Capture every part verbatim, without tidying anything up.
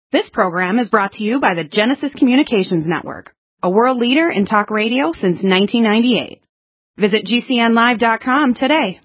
This program is brought to you by the Genesis Communications Network, a world leader in talk radio since nineteen ninety-eight. Visit G C N live dot com today.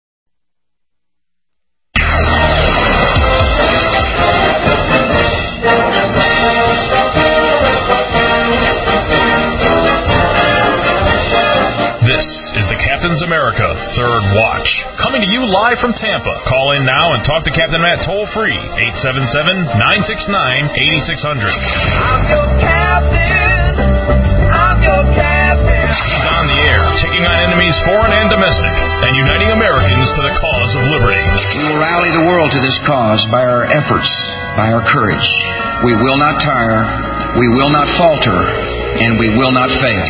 This is the Captain's America Third Watch, coming to you live from Tampa. Call in now and talk to Captain Matt toll-free, eight seven seven, nine six nine, eight six zero zero. I'm your captain. I'm your captain. He's on the air, taking on enemies foreign and domestic, and uniting Americans to the cause of liberty. We will rally the world to this cause by our efforts, by our courage. We will not tire, we will not falter, and we will not fail.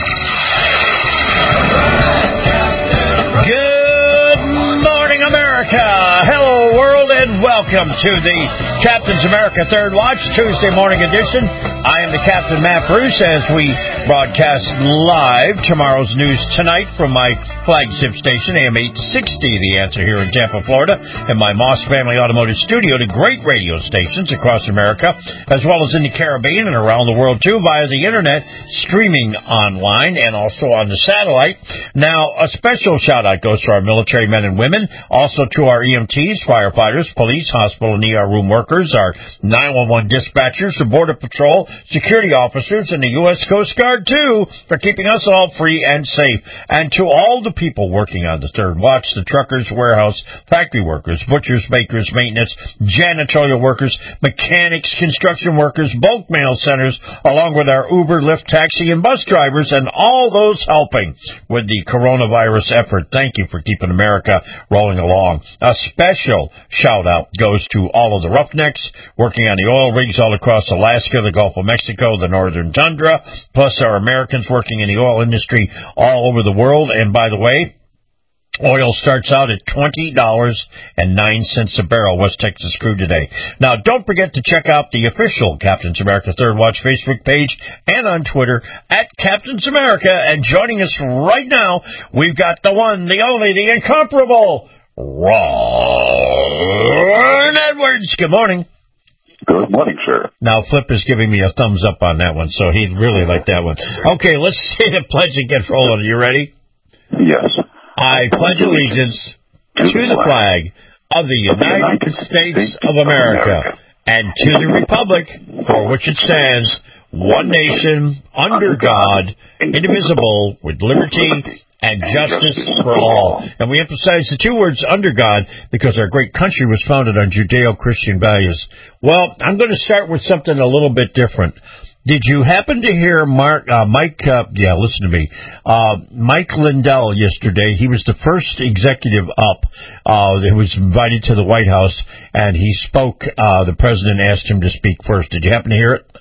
Good morning, America. Hello, world, and welcome to the Captain's America Third Watch, Tuesday morning edition. I am the Captain, Matt Bruce, as we broadcast live tomorrow's news tonight from my flagship station, A M eight sixty, The Answer, here in Tampa, Florida, and my Moss Family Automotive Studio to great radio stations across America, as well as in the Caribbean and around the world, too, via the Internet, streaming online, and also on the satellite. Now, a special shout-out goes to our military men and women, also to our E M Ts, firefighters, police, hospital, and E R room workers, our nine one one dispatchers, the Border Patrol, security officers, and the U S Coast Guard, too, for keeping us all free and safe. And to all the people working on the Third Watch, the truckers, warehouse, factory workers, butchers, bakers, maintenance, janitorial workers, mechanics, construction workers, bulk mail centers, along with our Uber, Lyft, taxi, and bus drivers, and all those helping with the coronavirus effort. Thank you for keeping America rolling along. A special shout-out goes to all of the roughnecks working on the oil rigs all across Alaska, the Gulf of Mexico, the northern tundra, plus our Americans working in the oil industry all over the world. And by the way, oil starts out at twenty dollars and nine cents a barrel, West Texas crude today. Now, don't forget to check out the official Captain's America Third Watch Facebook page and on Twitter at Captain's America. And joining us right now, we've got the one, the only, the incomparable Ron Edwards. Good morning. Good morning, sir. Now, Flip is giving me a thumbs up on that one, so he'd really like that one. Okay, let's say the pledge and get rolling. Are you ready? Yes. I pledge allegiance to the flag of the United States of America and to the republic for which it stands, one nation, under God, indivisible, with liberty and justice for all. And we emphasize the two words, under God, because our great country was founded on Judeo-Christian values. Well, I'm going to start with something a little bit different. Did you happen to hear Mark, uh, Mike, uh, yeah, listen to me, uh, Mike Lindell yesterday? He was the first executive up, uh, that was invited to the White House, and he spoke, uh, the president asked him to speak first. Did you happen to hear it?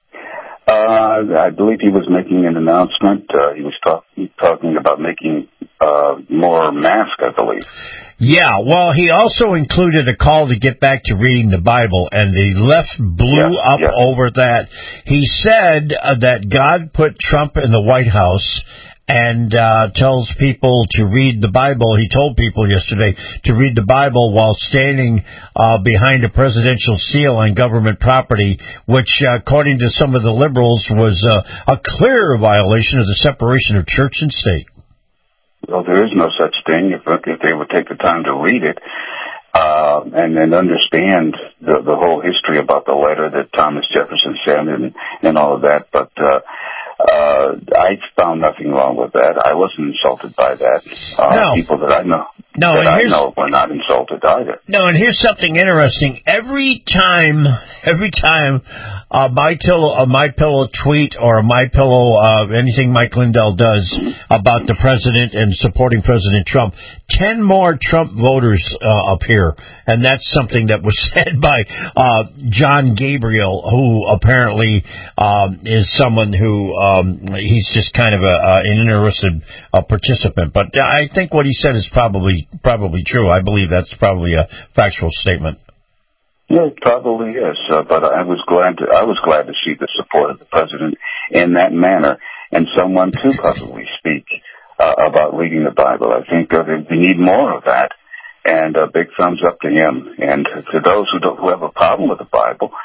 Uh, I believe he was making an announcement. Uh, he was talk- talking about making uh, more masks, I believe. Yeah, well, he also included a call to get back to reading the Bible, and the left blew yeah, up yeah. over that. He said uh, that God put Trump in the White House and uh, tells people to read the Bible. He told people yesterday to read the Bible while standing uh, behind a presidential seal on government property, which, uh, according to some of the liberals, was uh, a clear violation of the separation of church and state. Well, there is no such thing if, if they would take the time to read it uh, and then understand the, the whole history about the letter that Thomas Jefferson sent and, and all of that. But uh, Uh, I found nothing wrong with that. I wasn't insulted by that. Uh, no. People that I know, no, that I here's, know were not insulted either. No, and here's something interesting. Every time, every time a My Pillow, a My Pillow tweet or a My Pillow, uh, anything Mike Lindell does about the president and supporting President Trump, ten more Trump voters uh, appear, and that's something that was said by uh, John Gabriel, who apparently um, is someone who. Uh, Um, he's just kind of a, uh, an interested uh, participant, but I think what he said is probably probably true. I believe that's probably a factual statement. Yeah, it probably is. Uh, but I was glad to I was glad to see the support of the president in that manner, and someone to publicly speak uh, about reading the Bible. I think uh, we need more of that, and a big thumbs up to him. And to those who don't who have a problem with the Bible.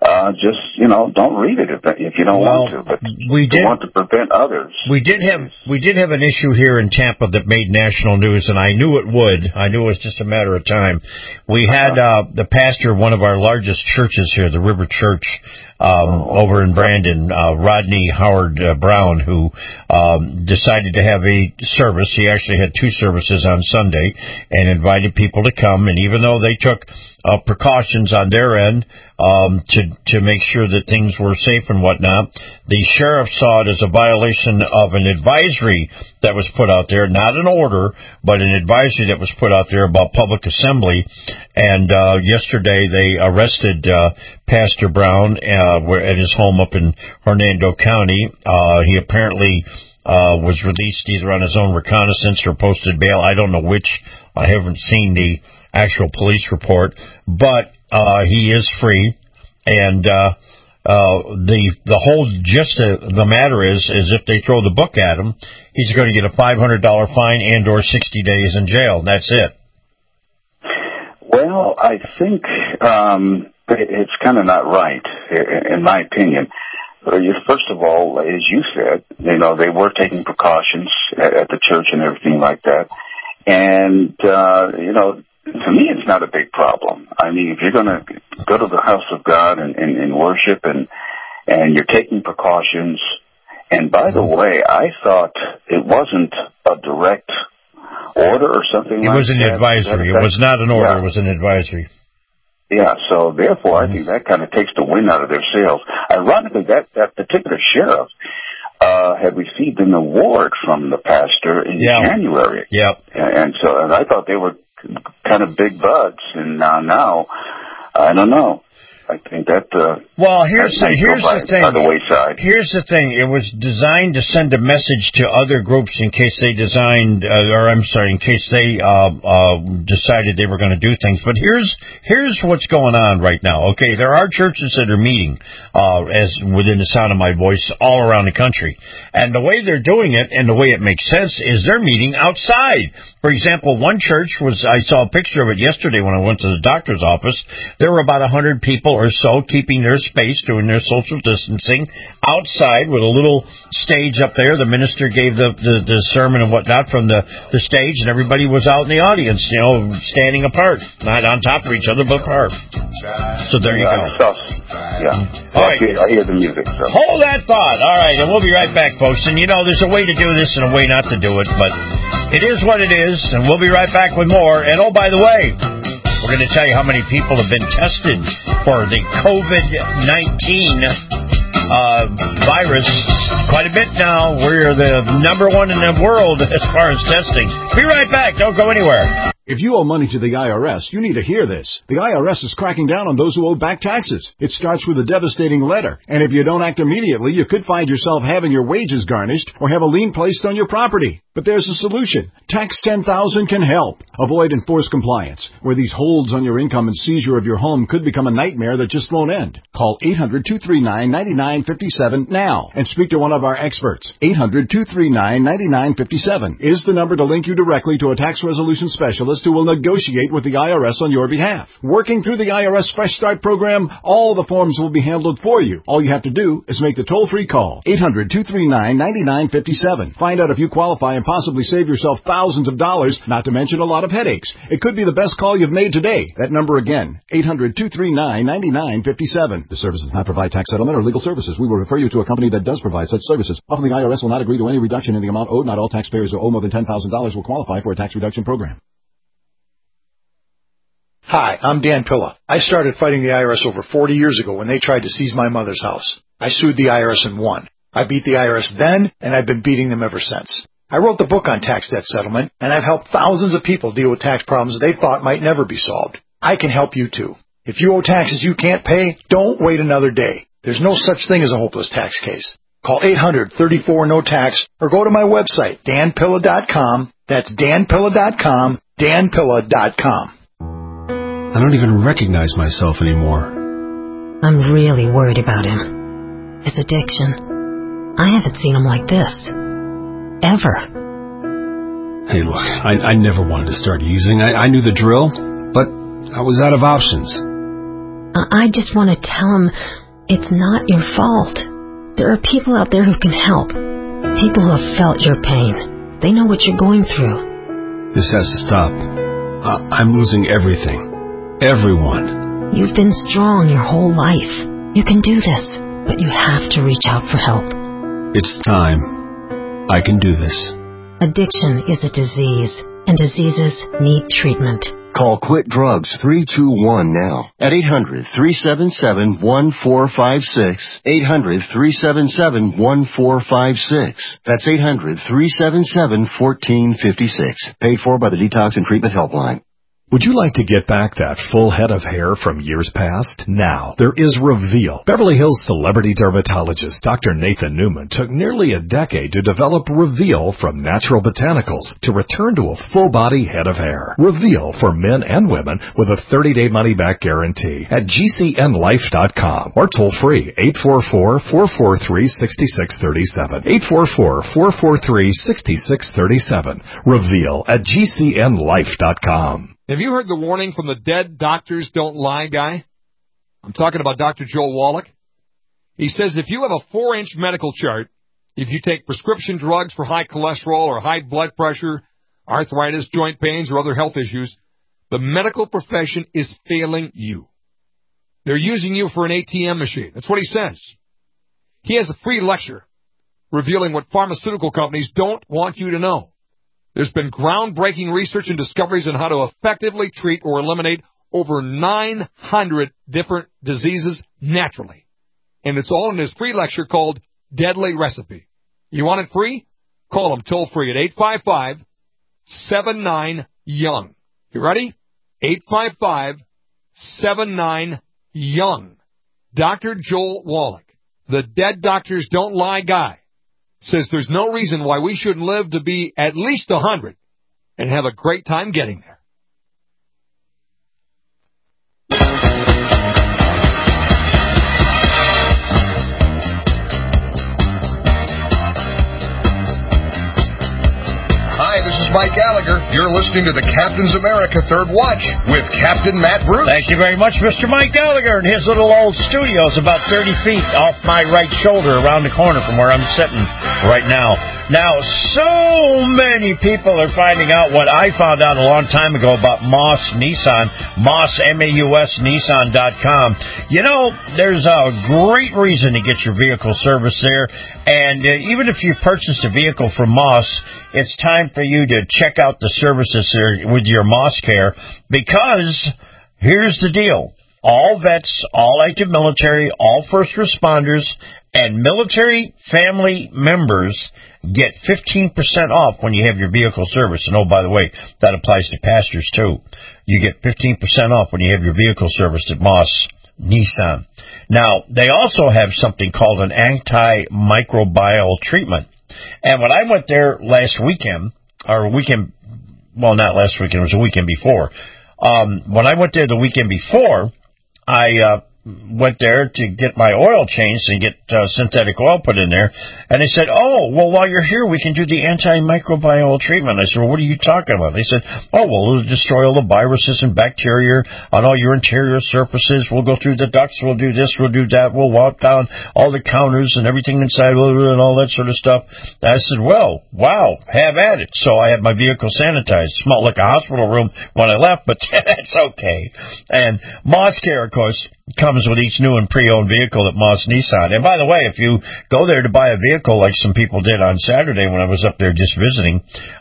uh, just, you know, don't read it if, if you don't well, want to. But we did you want to prevent others. We did have we did have an issue here in Tampa that made national news, and I knew it would. I knew it was just a matter of time. We had uh, the pastor of one of our largest churches here, the River Church, um, oh, over in Brandon, uh, Rodney Howard uh, Brown, who um, decided to have a service. He actually had two services on Sunday and invited people to come. And even though they took uh, precautions on their end um, to to make sure that things were safe and whatnot, the sheriff saw it as a violation of an advisory that was put out there, not an order, but an advisory that was put out there about public assembly. And uh, yesterday they arrested uh, Pastor Brown uh, at his home up in Hernando County. Uh, he apparently uh, was released either on his own reconnaissance or posted bail. I don't know which. I haven't seen the actual police report, but uh, he is free. And uh, uh, the the whole gist of the matter is, is if they throw the book at him, he's going to get a five hundred dollars fine and or sixty days in jail. That's it. Well, I think um, it's kind of not right, in my opinion. First of all, as you said, you know, they were taking precautions at the church and everything like that. And, uh, you know, to me, it's not a big problem. I mean, if you're going to go to the house of God and, and, and worship and, and you're taking precautions, and by the way, I thought it wasn't a direct order or something it like that. It was an advisory. It was not an order. Yeah. It was an advisory. Yeah, so therefore I think that kind of takes the wind out of their sails. Ironically, that, that particular sheriff uh, had received an award from the pastor in yeah. January. Yep. And so and I thought they were kind of big buds, and now, now I don't know. I think that. Uh, well, here's the, here's by, the thing. by the wayside. Here's the thing. It was designed to send a message to other groups in case they designed, uh, or I'm sorry, in case they uh, uh, decided they were going to do things. But here's here's what's going on right now. Okay, there are churches that are meeting, uh, as within the sound of my voice, all around the country, and the way they're doing it and the way it makes sense is they're meeting outside. For example, one church was, I saw a picture of it yesterday when I went to the doctor's office. There were about one hundred people or so keeping their space, doing their social distancing outside with a little stage up there. The minister gave the, the, the sermon and whatnot from the, the stage, and everybody was out in the audience, you know, standing apart, not on top of each other, but apart. So there you yeah, go. Yeah. All right. I hear, I hear the music. So. Hold that thought. All right, and we'll be right back, folks. And, you know, there's a way to do this and a way not to do it, but it is what it is, and we'll be right back with more. And, oh, by the way, we're going to tell you how many people have been tested for the COVID nineteen uh, virus. Quite a bit now. We're the number one in the world as far as testing. Be right back. Don't go anywhere. If you owe money to the I R S, you need to hear this. The I R S is cracking down on those who owe back taxes. It starts with a devastating letter, and if you don't act immediately, you could find yourself having your wages garnished or have a lien placed on your property. But there's a solution. Tax ten thousand can help. Avoid enforced compliance, where these holds on your income and seizure of your home could become a nightmare that just won't end. Call eight hundred, two three nine, nine nine five seven now and speak to one of our experts. eight hundred, two three nine, nine nine five seven is the number to link you directly to a tax resolution specialist who will negotiate with the I R S on your behalf. Working through the I R S Fresh Start program, all the forms will be handled for you. All you have to do is make the toll-free call. eight hundred, two three nine, nine nine five seven. Find out if you qualify and possibly save yourself thousands of dollars, not to mention a lot of headaches. It could be the best call you've made today. That number again, eight hundred, two three nine, nine nine five seven. The service does not provide tax settlement or legal services. We will refer you to a company that does provide such services. Often the I R S will not agree to any reduction in the amount owed. Not all taxpayers who owe more than ten thousand dollars will qualify for a tax reduction program. Hi, I'm Dan Pilla. I started fighting the I R S over forty years ago when they tried to seize my mother's house. I sued the I R S and won. I beat the I R S then, and I've been beating them ever since. I wrote the book on tax debt settlement, and I've helped thousands of people deal with tax problems they thought might never be solved. I can help you too. If you owe taxes you can't pay, don't wait another day. There's no such thing as a hopeless tax case. Call eight hundred, thirty-four, no tax or go to my website, dan pilla dot com. That's dan pilla dot com, dan pilla dot com. I don't even recognize myself anymore. I'm really worried about him. His addiction. I haven't seen him like this. Ever. Hey, look, I, I never wanted to start using. I, I knew the drill, but I was out of options. I just want to tell him It's not your fault. There are people out there who can help. People who have felt your pain. They know what you're going through. This has to stop. Uh, I'm losing everything. Everyone. You've been strong your whole life. You can do this, but you have to reach out for help. It's time. I can do this. Addiction is a disease, and diseases need treatment. Call Quit Drugs three two one now at eight hundred, three seven seven, one four five six, eight hundred, three seven seven, one four five six. That's eight hundred, three seven seven, one four five six. Paid for by the Detox and Treatment Helpline. Would you like to get back that full head of hair from years past? Now, there is Reveal. Beverly Hills celebrity dermatologist Doctor Nathan Newman took nearly a decade to develop Reveal from natural botanicals to return to a full-body head of hair. Reveal for men and women with a thirty-day money-back guarantee at G C N life dot com or toll-free eight four four, four four three, six six three seven. eight four four, four four three, six six three seven. Reveal at G C N life dot com. Have you heard the warning from the Dead Doctors Don't Lie guy? I'm talking about Doctor Joel Wallach. He says if you have a four-inch medical chart, if you take prescription drugs for high cholesterol or high blood pressure, arthritis, joint pains, or other health issues, the medical profession is failing you. They're using you for an A T M machine. That's what he says. He has a free lecture revealing what pharmaceutical companies don't want you to know. There's been groundbreaking research and discoveries on how to effectively treat or eliminate over nine hundred different diseases naturally. And it's all in his free lecture called Deadly Recipe. You want it free? Call him toll free at eight five five, seven nine, young. You ready? eight five five, seven nine, young. Doctor Joel Wallach, the Dead Doctors Don't Lie guy, says there's no reason why we shouldn't live to be at least one hundred and have a great time getting there. Hi, this is Mike Gallagher. You're listening to the Captain's America Third Watch with Captain Matt Bruce. Thank you very much, Mister Mike Gallagher, in his little old studio. It's about thirty feet off my right shoulder around the corner from where I'm sitting right now. Now, so many people are finding out what I found out a long time ago about Moss Nissan, Moss, M A U S, Nissan dot com. You know, there's a great reason to get your vehicle serviced there, and uh, even if you purchased a vehicle from Moss, it's time for you to check out the services there with your Moss Care, because here's the deal. All vets, all active military, all first responders, and military family members get fifteen percent off when you have your vehicle serviced. And oh, by the way, that applies to pastors too. You get fifteen percent off when you have your vehicle serviced at Moss Nissan. Now, they also have something called an antimicrobial treatment. And when I went there last weekend, or weekend, well, not last weekend, it was the weekend before. Um, when I went there the weekend before, I uh, went there to get my oil changed and get uh, synthetic oil put in there. And they said, oh, well, while you're here, we can do the antimicrobial treatment. I said, well, what are you talking about? They said, oh, well, it'll destroy all the viruses and bacteria on all your interior surfaces. We'll go through the ducts. We'll do this. We'll do that. We'll walk down all the counters and everything inside and all that sort of stuff. And I said, well, wow, have at it. So I had my vehicle sanitized. It smelled like a hospital room when I left, but that's okay. And Moss Care, of course, comes with each new and pre-owned vehicle at Moss Nissan. And by the way, if you go there to buy a vehicle like some people did on Saturday when I was up there just visiting,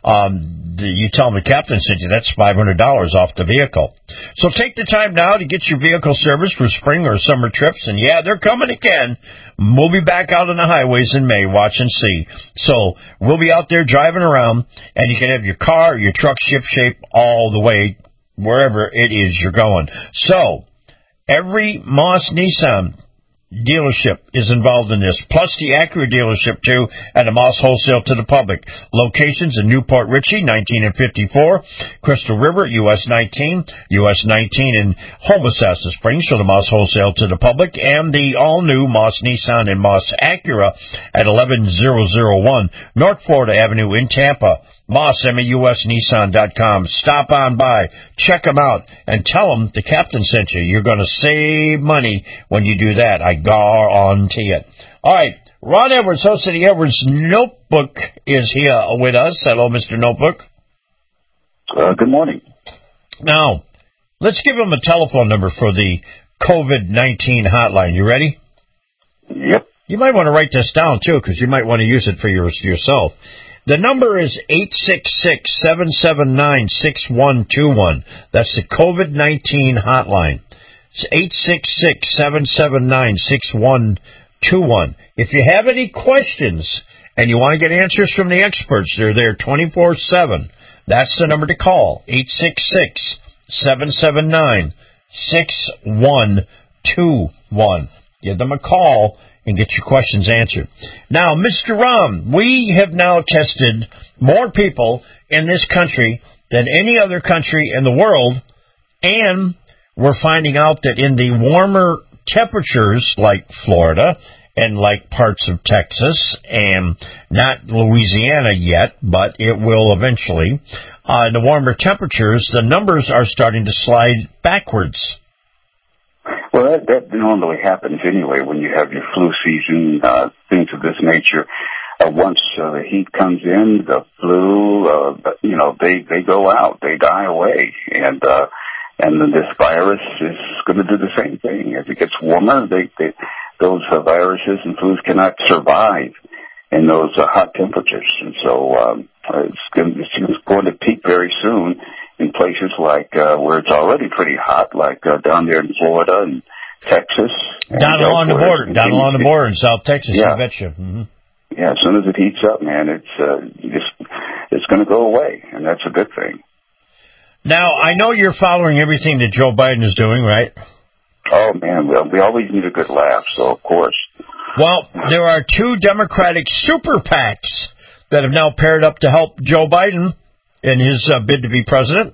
um, the, you tell them the captain sent you, that's five hundred dollars off the vehicle. So take the time now to get your vehicle serviced for spring or summer trips. And yeah, they're coming again. We'll be back out on the highways in May. Watch and see. So we'll be out there driving around, and you can have your car or your truck ship shape all the way wherever it is you're going. So every Moss Nissan dealership is involved in this, plus the Acura dealership, too, and the Moss Wholesale to the public. Locations in Newport Richey, nineteen and fifty-four, Crystal River, U S nineteen, U S nineteen in Homosassa Springs for the Moss Wholesale to the public, and the all-new Moss Nissan and Moss Acura at eleven thousand one North Florida Avenue in Tampa. Moss, M A U S, Nissan dot com. Stop on by, check them out, and tell them the captain sent you. You're going to save money when you do that. I guarantee it. All right. Ron Edwards, host of the Edwards Notebook, is here with us. Hello, Mister Notebook. Uh, good morning. Now, let's give him a telephone number for the COVID nineteen hotline. You ready? Yep. You might want to write this down, too, because you might want to use it for your, yourself. The number is eight six six, seven seven nine, six one two one. That's the COVID nineteen hotline. It's eight six six, seven seven nine, six one two one. If you have any questions and you want to get answers from the experts, they're there twenty-four seven. That's the number to call, eight six six, seven seven nine, six one two one. Give them a call and get your questions answered. Now, Mister Ram, we have now tested more people in this country than any other country in the world, and we're finding out that in the warmer temperatures like Florida and like parts of Texas and not Louisiana yet, but it will eventually, uh, in the warmer temperatures, the numbers are starting to slide backwards. Well, that, that normally happens anyway when you have your flu season, uh, things of this nature. Uh, once uh, the heat comes in, the flu, uh, you know, they, they go out, they die away. And, uh, and then this virus is going to do the same thing. As it gets warmer, they, they, those uh, viruses and flus cannot survive in those uh, hot temperatures. And so, um, it's going, it's going to peak very soon in places like uh, where it's already pretty hot, like uh, down there in Florida and Texas. And down along the border, down along the border in South Texas, yeah. I bet you. Mm-hmm. Yeah, as soon as it heats up, man, it's uh, just, it's going to go away, and that's a good thing. Now, I know you're following everything that Joe Biden is doing, right? Oh, man, we, we always need a good laugh, so of course. Well, there are two Democratic super PACs that have now paired up to help Joe Biden in his uh, bid to be president?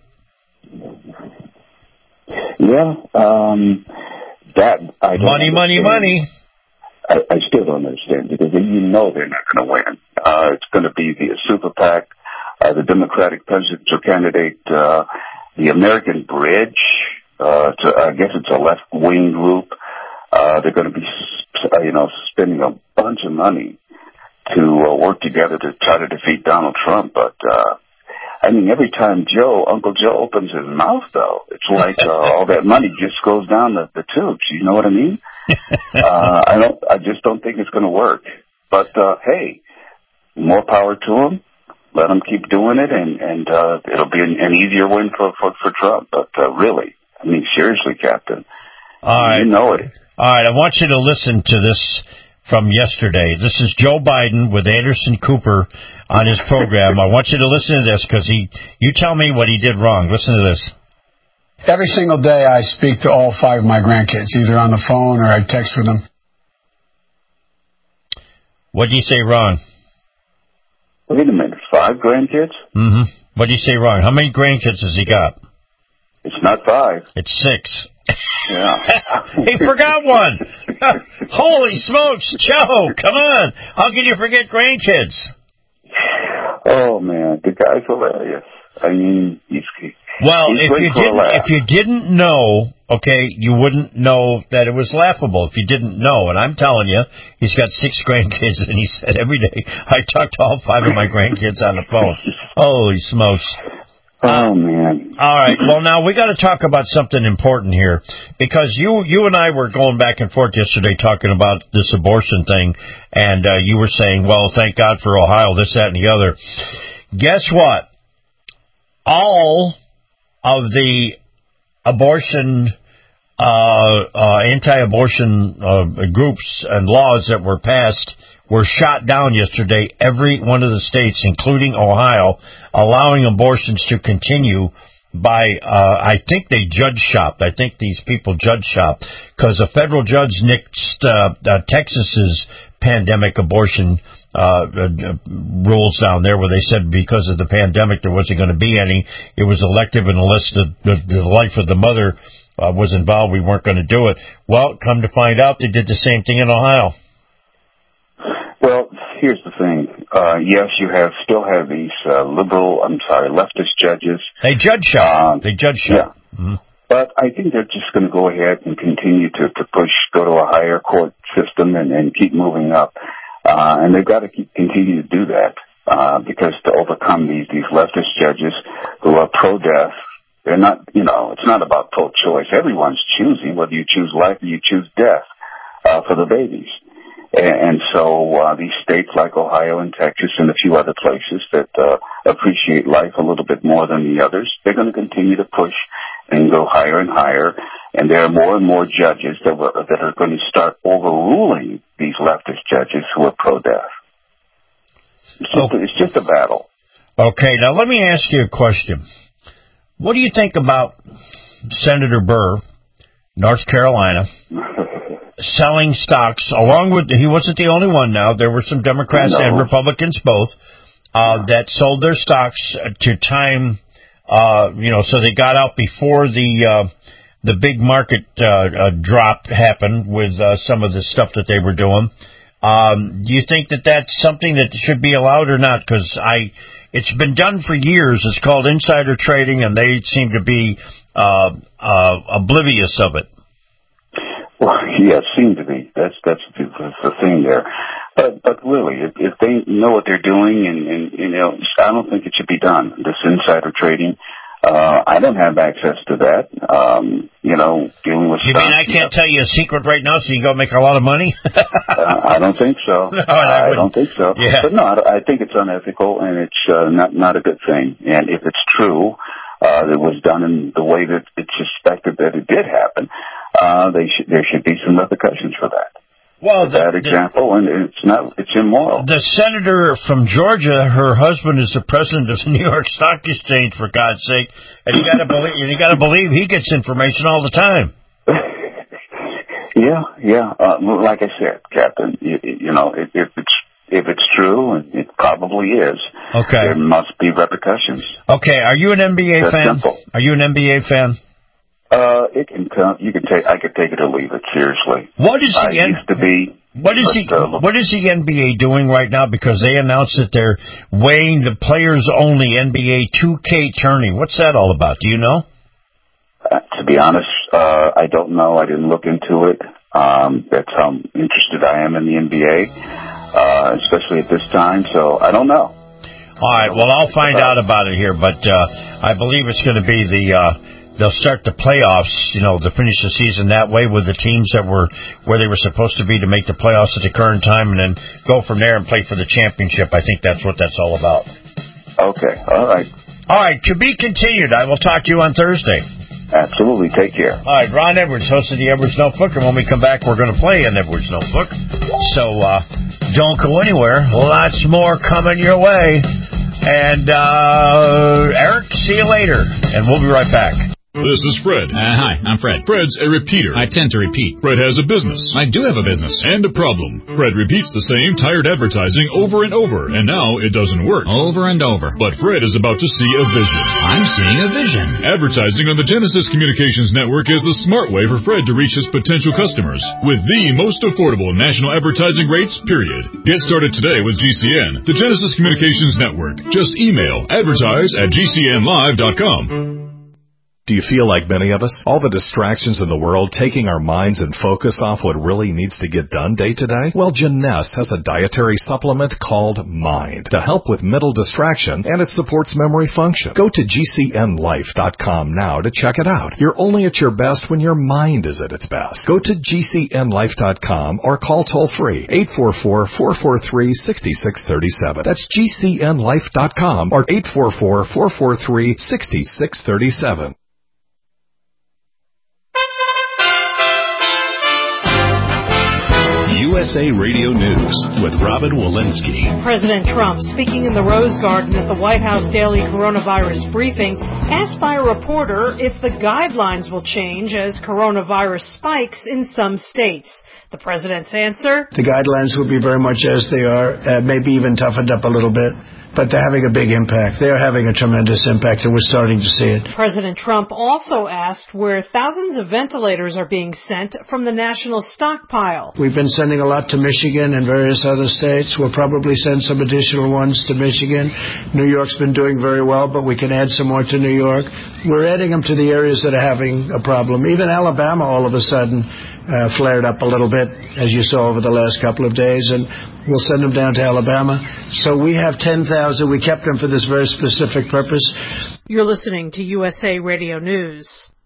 Yeah, um, that I don't money, understand. money, money. I, I still don't understand because you know they're not going to win. Uh, it's going to be the super PAC, uh, the Democratic presidential candidate, uh, the American Bridge. Uh, to, I guess it's a left-wing group. Uh, they're going to be, uh, you know, spending a bunch of money to uh, work together to try to defeat Donald Trump, but. Uh, I mean, every time Joe, Uncle Joe opens his mouth, though, it's like uh, all that money just goes down the, the tubes. You know what I mean? uh, I don't. I just don't think it's going to work. But uh, hey, more power to him. Let him keep doing it, and and uh, it'll be an, an easier win for for, for Trump. But uh, really, I mean, seriously, Captain, all right. You know it. All right, I want you to listen to this from yesterday. This is Joe Biden with Anderson Cooper on his program. I want you to listen to this because he, you tell me what he did wrong. Listen to this. Every single day I speak to all five of my grandkids, either on the phone or I text with them. What did you say wrong? Wait a minute, five grandkids? Mm-hmm. What did you say wrong? How many grandkids has he got? It's not five. It's six. Yeah. He forgot one. Holy smokes, Joe, come on. How can you forget grandkids? Oh, man, the guy's hilarious. I mean, he's... Well, he's if you didn't, if you didn't know, okay, you wouldn't know that it was laughable if you didn't know. And I'm telling you, he's got six grandkids, and he said every day, I talk to all five of my grandkids on the phone. Holy smokes. Oh, man. All right. Well, now we got to talk about something important here because you you and I were going back and forth yesterday talking about this abortion thing, and uh, you were saying, well, thank God for Ohio, this, that, and the other. Guess what? All of the abortion, uh, uh, anti-abortion uh, groups and laws that were passed were shot down yesterday, every one of the states, including Ohio, allowing abortions to continue by, uh, I think they judge shopped. I think these people judge shopped because a federal judge nixed uh, uh, Texas's pandemic abortion uh, uh, rules down there where they said because of the pandemic there wasn't going to be any. It was elective, and unless the, the, the life of the mother uh, was involved, we weren't going to do it. Well, come to find out, they did the same thing in Ohio. Well, here's the thing. Uh, yes, you have still have these uh, liberal, I'm sorry, leftist judges. They judge shop. Um, they judge shop. Yeah. Mm-hmm. But I think they're just going to go ahead and continue to, to push, go to a higher court system and, and keep moving up. Uh, and they've got to keep, continue to do that, uh, because to overcome these, these leftist judges who are pro-death, they're not, you know, it's not about pro-choice. Everyone's choosing whether you choose life or you choose death, uh, for the babies. And so uh, these states like Ohio and Texas and a few other places that uh, appreciate life a little bit more than the others, they're going to continue to push and go higher and higher. And there are more and more judges that, were, that are going to start overruling these leftist judges who are pro-death. It's just, it's just a battle. Okay, now let me ask you a question. What do you think about Senator Burr, North Carolina, selling stocks, along with, he wasn't the only one now, there were some Democrats no. and Republicans both, uh, that sold their stocks to time, uh, you know, so they got out before the, uh, the big market, uh, uh drop happened with, uh, some of the stuff that they were doing. Um, do you think that that's something that should be allowed or not? Because I, it's been done for years. It's called insider trading, and they seem to be, uh, uh, oblivious of it. Well, yeah, it seems to be. That's that's the, the thing there. But but really, if, if they know what they're doing, and, and you know, I don't think it should be done. This insider trading, uh, I don't have access to that. Um, you know, dealing with. You stocks, mean I can't tell you a secret right now, so you go make a lot of money? uh, I don't think so. No, I, I don't think so. Yeah. But no, I, I think it's unethical, and it's uh, not not a good thing. And if it's true, uh, it was done in the way that it's suspected that it did happen. Uh, they should, there should be some repercussions for that. Well, the, that example, and it's not, it's immoral. The senator from Georgia, her husband is the president of the New York Stock Exchange, for God's sake, and you got to believe, you got to believe he gets information all the time. yeah, yeah. Uh, like I said, Captain, you, you know, if, if it's if it's true, and it probably is, okay, there must be repercussions. Okay, are you an N B A That's fan? simple. Are you an N B A fan? Uh, it can come. You can take. I could take it or leave it. Seriously. What is the I used to be. What is the uh, What is the N B A doing right now? Because they announced that they're weighing the players only N B A two K tourney. What's that all about? Do you know? Uh, to be honest, uh, I don't know. I didn't look into it. Um, that's how interested I am in the N B A, uh, especially at this time. So I don't know. All right. Well, I'll find uh, out about it here, but uh, I believe it's going to be the. Uh, They'll start the playoffs, you know, to finish the season that way with the teams that were where they were supposed to be to make the playoffs at the current time, and then go from there and play for the championship. I think that's what that's all about. Okay. All right. All right. To be continued. I will talk to you on Thursday. Absolutely. Take care. All right. Ron Edwards, host of the Edwards Notebook, and when we come back, we're going to play an Edwards Notebook. So uh, don't go anywhere. Lots more coming your way. And uh, Eric, see you later, and we'll be right back. This is Fred. Uh, hi, I'm Fred. Fred's a repeater. I tend to repeat. Fred has a business. I do have a business. And a problem. Fred repeats the same tired advertising over and over, and now it doesn't work. Over and over. But Fred is about to see a vision. I'm seeing a vision. Advertising on the Genesis Communications Network is the smart way for Fred to reach his potential customers with the most affordable national advertising rates, period. Get started today with G C N, the Genesis Communications Network. Just email advertise at G C N live dot com. Do you feel like many of us? All the distractions in the world taking our minds and focus off what really needs to get done day to day? Well, Jeunesse has a dietary supplement called Mind to help with mental distraction, and it supports memory function. Go to G C N life dot com now to check it out. You're only at your best when your mind is at its best. Go to G C N life dot com or call toll-free eight four four, four four three, six six three seven. That's G C N life dot com or eight four four, four four three, six six three seven. U S A Radio News with Robin Walensky. President Trump, speaking in the Rose Garden at the White House daily coronavirus briefing, asked by a reporter if the guidelines will change as coronavirus spikes in some states. The president's answer: the guidelines will be very much as they are, uh, maybe even toughened up a little bit. but they're having a big impact. They're having a tremendous impact, and we're starting to see it. President Trump also asked where thousands of ventilators are being sent from the national stockpile. We've been sending a lot to Michigan and various other states. We'll probably send some additional ones to Michigan. New York's been doing very well, but we can add some more to New York. We're adding them to the areas that are having a problem. Even Alabama all of a sudden uh, flared up a little bit, as you saw over the last couple of days, and we'll send them down to Alabama. So we have ten thousand. We kept them for this very specific purpose. You're listening to U S A Radio News.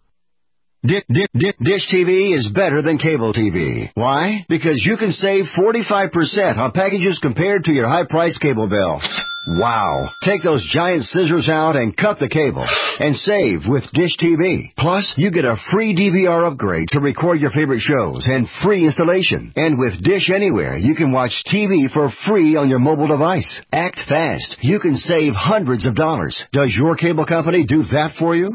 Dish, Dish, Dish T V is better than cable T V. Why? Because you can save forty-five percent on packages compared to your high-priced cable bill. Wow. Take those giant scissors out and cut the cable and save with Dish T V. Plus, you get a free D V R upgrade to record your favorite shows and free installation. And with Dish Anywhere, you can watch T V for free on your mobile device. Act fast. You can save hundreds of dollars. Does your cable company do that for you?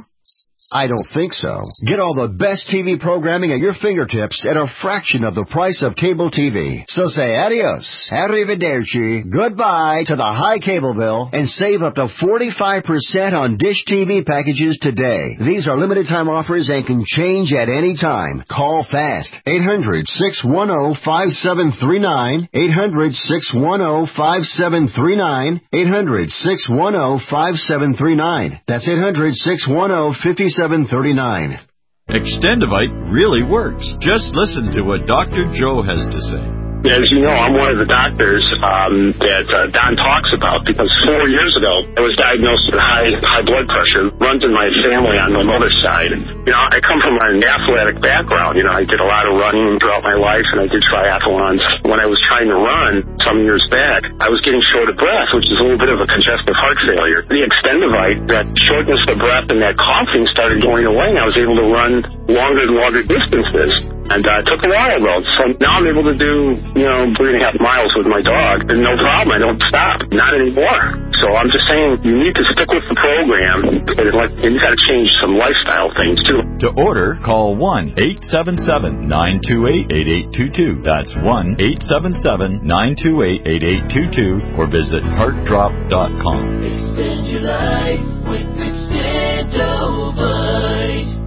I don't think so. Get all the best T V programming at your fingertips at a fraction of the price of cable T V. So say adios, arrivederci, goodbye to the high cable bill and save up to forty-five percent on Dish T V packages today. These are limited time offers and can change at any time. Call fast. eight hundred, six one zero, five seven three nine. eight hundred, six one zero, five seven three nine. eight hundred, six one zero, five seven three nine. That's eight hundred, six one zero, five seven three nine. Extendivite really works. Just listen to what Doctor Joe has to say. As you know, I'm one of the doctors um, that uh, Don talks about because four years ago I was diagnosed with high high blood pressure. Runs in my family on my mother's side. You know, I come from an athletic background. You know, I did a lot of running throughout my life, and I did triathlons. When I was trying to run some years back, I was getting short of breath, which is a little bit of a congestive heart failure. The Extendivite, that shortness of breath and that coughing started going away, and I was able to run longer and longer distances. And uh, it took a while, though. So now I'm able to do, you know, three and a half miles with my dog, and no problem. I don't stop. Not anymore. So I'm just saying, you need to stick with the program, and, like, and you got to change some lifestyle things, too. To order, call one eight seven seven, nine two eight, eight eight two two. That's one eight seven seven, nine two eight, eight eight two two, or visit heart drop dot com. Extend your life with Extendivite.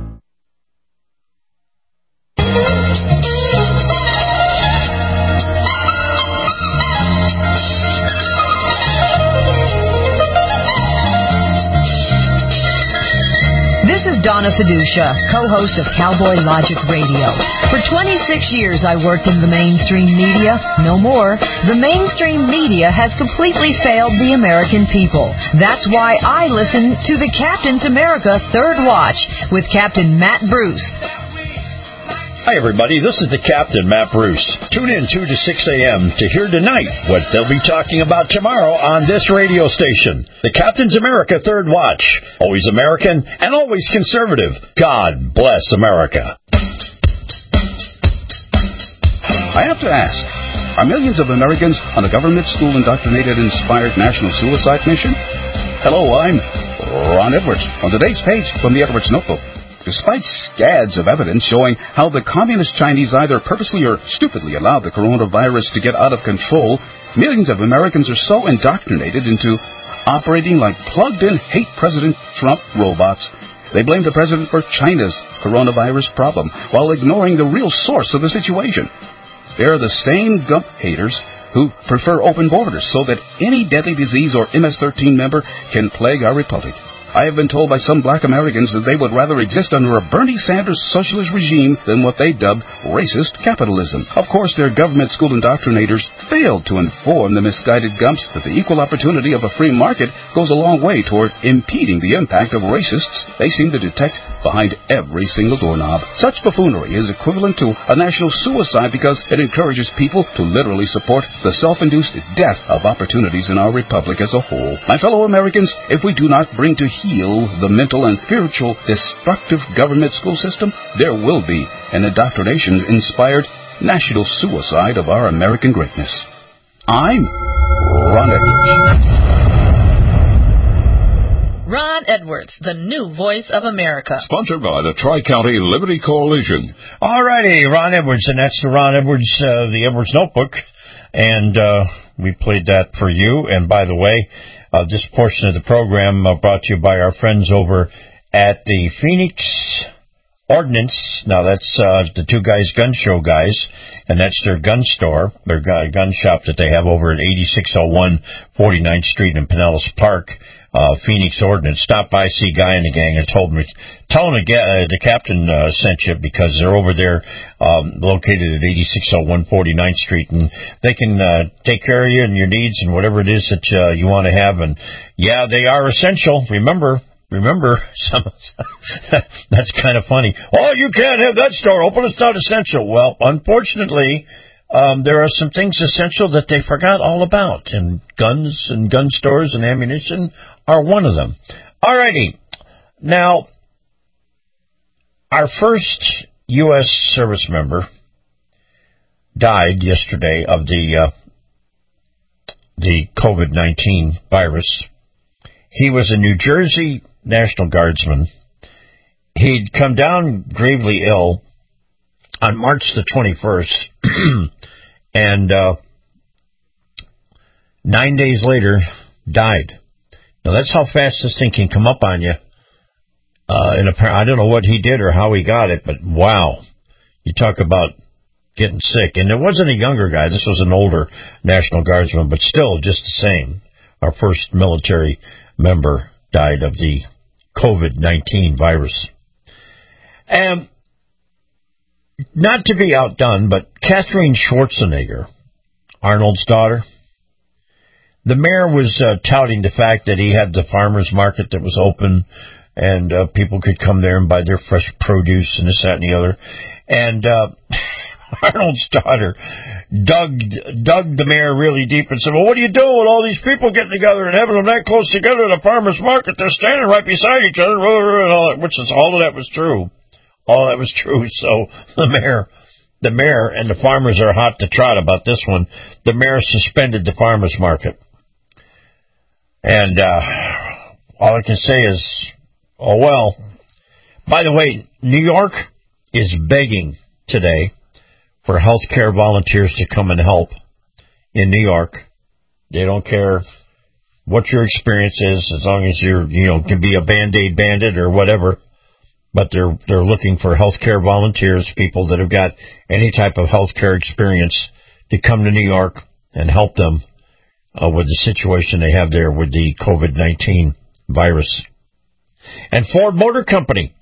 This is Donna Fiducia, co-host of Cowboy Logic Radio. For twenty-six years I worked in the mainstream media. No more. The mainstream media has completely failed the American people. That's why I listen to the Captain's America Third Watch with Captain Matt Bruce. Hi, everybody. This is the Captain, Matt Bruce. Tune in two to six a.m. to hear tonight what they'll be talking about tomorrow on this radio station. The Captain's America Third Watch. Always American and always conservative. God bless America. I have to ask, are millions of Americans on a government school indoctrinated inspired national suicide mission? Hello, I'm Ron Edwards. On today's page from the Edwards Notebook, despite scads of evidence showing how the communist Chinese either purposely or stupidly allowed the coronavirus to get out of control, millions of Americans are so indoctrinated into operating like plugged-in hate President Trump robots. They blame the president for China's coronavirus problem while ignoring the real source of the situation. They're the same Gump haters who prefer open borders so that any deadly disease or M S thirteen member can plague our republic. I have been told by some black Americans that they would rather exist under a Bernie Sanders socialist regime than what they dubbed racist capitalism. Of course, their government school indoctrinators failed to inform the misguided Gumps that the equal opportunity of a free market goes a long way toward impeding the impact of racists they seem to detect behind every single doorknob. Such buffoonery is equivalent to a national suicide because it encourages people to literally support the self-induced death of opportunities in our republic as a whole. My fellow Americans, if we do not bring to heal the mental and spiritual destructive government school system, there will be an indoctrination-inspired national suicide of our American greatness. I'm Ron Edwards. Ron Edwards, the new voice of America. Sponsored by the Tri-County Liberty Coalition. All righty, Ron Edwards, and that's the Ron Edwards, uh, the Edwards Notebook, and uh, we played that for you. And by the way, Uh, this portion of the program uh, brought to you by our friends over at the Phoenix Ordnance. Now, that's uh, the Two Guys Gun Show guys, and that's their gun store, their gun shop that they have over at eighty-six oh one forty-ninth Street in Pinellas Park. Uh, Phoenix Ordnance. Stop by, see Guy and the gang, and told me, tell them uh, the captain uh, sent you, because they're over there, um, located at eighty-six oh one forty-ninth Street, and they can uh, take care of you and your needs and whatever it is that uh, you want to have. And yeah, they are essential. Remember, remember, some that's kind of funny. Oh, you can't have that store open. It's not essential. Well, unfortunately, Um, there are some things essential that they forgot all about, and guns and gun stores and ammunition are one of them. All righty. Now, our first U S service member died yesterday of the uh, the COVID nineteen virus. He was a New Jersey National Guardsman. He'd come down gravely ill on March the twenty-first, and uh, nine days later, died. Now, that's how fast this thing can come up on you. Uh, and I don't know what he did or how he got it, but wow. You talk about getting sick. And it wasn't a younger guy. This was an older National Guardsman, but still just the same. Our first military member died of the COVID nineteen virus. And not to be outdone, but Catherine Schwarzenegger, Arnold's daughter, the mayor was uh, touting the fact that he had the farmer's market that was open, and uh, people could come there and buy their fresh produce and this, that, and the other. And uh, Arnold's daughter dug, dug the mayor really deep and said, well, what are you doing with all these people getting together and having them that close together at a farmer's market? They're standing right beside each other, and all that, which is all of that was true. All that was true. So the mayor, the mayor and the farmers are hot to trot about this one. The mayor suspended the farmers market. And uh, all I can say is, oh, well. By the way, New York is begging today for healthcare volunteers to come and help in New York. They don't care what your experience is, as long as you're, you know, can be a Band-Aid bandit or whatever. But they're they're looking for healthcare volunteers, people that have got any type of healthcare experience, to come to New York and help them uh, with the situation they have there with the COVID nineteen virus. And Ford Motor Company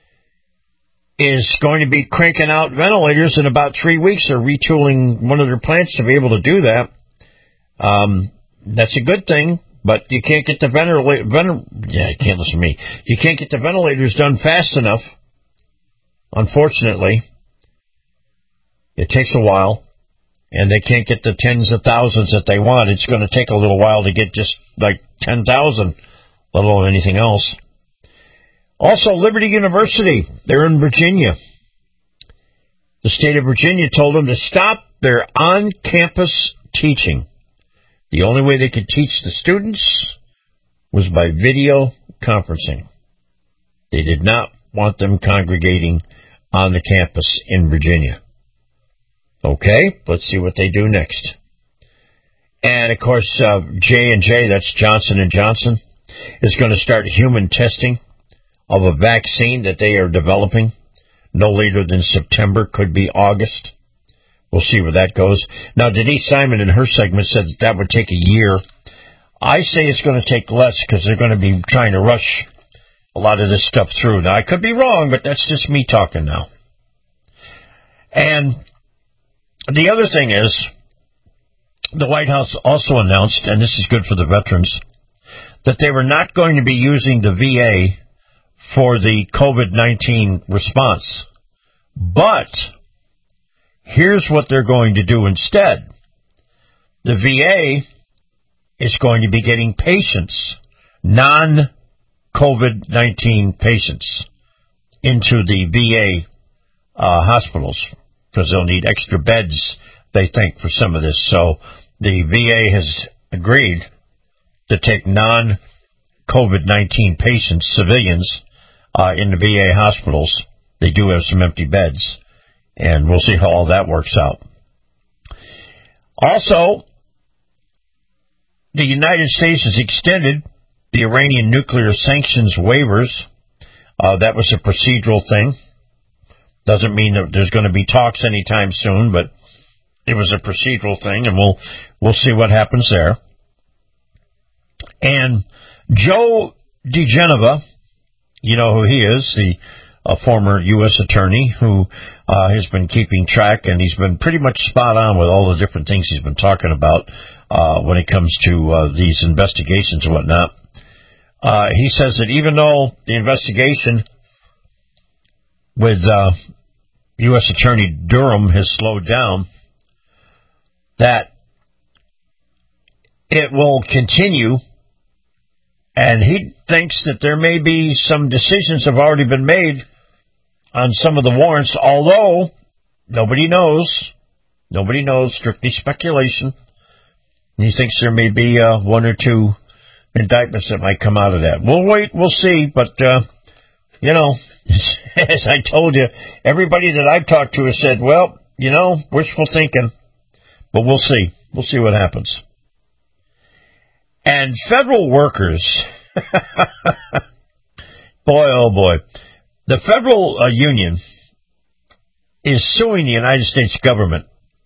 is going to be cranking out ventilators in about three weeks. They're retooling one of their plants to be able to do that. Um, that's a good thing. But you can't get the ventilator, ventil- yeah, you can't listen to me. You can't get the ventilators done fast enough. Unfortunately, it takes a while, and they can't get the tens of thousands that they want. It's going to take a little while to get just like ten thousand, let alone anything else. Also, Liberty University, they're in Virginia. The state of Virginia told them to stop their on-campus teaching. The only way they could teach the students was by video conferencing. They did not want them congregating on the campus in Virginia. Okay, let's see what they do next. And, of course, uh, J and J, that's Johnson and Johnson, is going to start human testing of a vaccine that they are developing no later than September, could be August. We'll see where that goes. Now, Denise Simon in her segment said that that would take a year. I say it's going to take less because they're going to be trying to rush a lot of this stuff through. Now, I could be wrong, but that's just me talking now. And the other thing is, the White House also announced, and this is good for the veterans, that they were not going to be using the V A for the COVID nineteen response. But here's what they're going to do instead. The V A is going to be getting patients, non-COVID nineteen patients, into the V A uh, hospitals, because they'll need extra beds, they think, for some of this. So the V A has agreed to take non-COVID nineteen patients, civilians, uh, in the V A hospitals. They do have some empty beds. And we'll see how all that works out. Also, the United States has extended the Iranian nuclear sanctions waivers. Uh, that was a procedural thing. Doesn't mean that there's going to be talks anytime soon, but it was a procedural thing, and we'll we'll see what happens there. And Joe DeGenova, you know who he is, the a former U S attorney who uh, has been keeping track, and he's been pretty much spot on with all the different things he's been talking about uh, when it comes to uh, these investigations and whatnot. Uh, he says that even though the investigation with uh, U S Attorney Durham has slowed down, that it will continue, and he thinks that there may be some decisions have already been made on some of the warrants, although nobody knows. Nobody knows, strictly speculation. He thinks there may be uh, one or two indictments that might come out of that. We'll wait, we'll see, but, uh, you know, as I told you, everybody that I've talked to has said, well, you know, wishful thinking, but we'll see. We'll see what happens. And federal workers, boy, oh boy, the federal uh, union is suing the United States government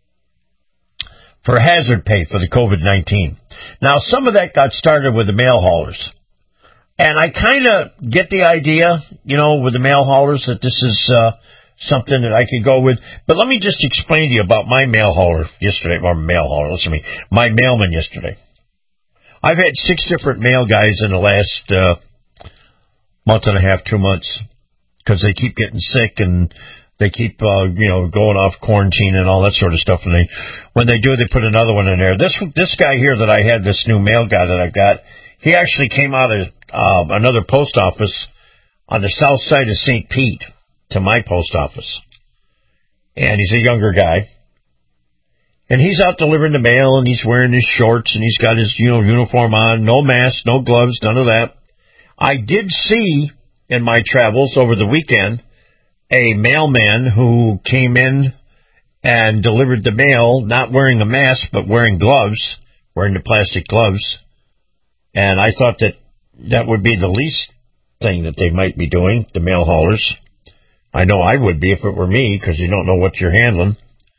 for hazard pay for the COVID nineteen. Now, some of that got started with the mail haulers. And I kind of get the idea, you know, with the mail haulers that this is uh, something that I could go with. But let me just explain to you about my mail hauler yesterday, or mail hauler, listen to me, my mailman yesterday. I've had six different mail guys in the last uh, month and a half, two months, because they keep getting sick and they keep, uh, you know, going off quarantine and all that sort of stuff. And they, when they do, they put another one in there. This this guy here that I had, this new mail guy that I've got, he actually came out of uh, another post office on the south side of Saint Pete to my post office. And he's a younger guy. And he's out delivering the mail, and he's wearing his shorts, and he's got his, you know, uniform on, no mask, no gloves, none of that. I did see in my travels over the weekend a mailman who came in and delivered the mail, not wearing a mask, but wearing gloves, wearing the plastic gloves. And I thought that that would be the least thing that they might be doing, the mail haulers. I know I would be if it were me, because you don't know what you're handling.